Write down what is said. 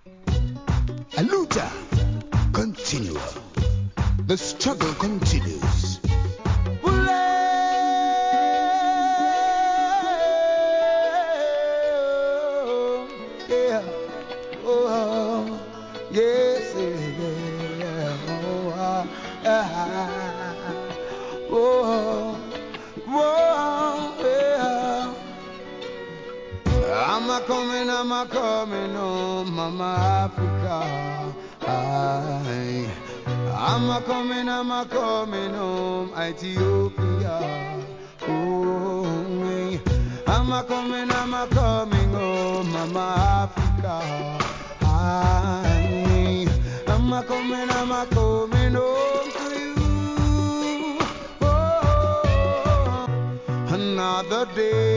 A luta continua. The struggle continues. Yeah. Oh, yes, yeah. Oh, yeah. I'm a coming home, Mama Africa. I'm a coming home, Ethiopia. Oh, I'm a coming home, Mama Africa. I'm a coming home to you. Oh, another day.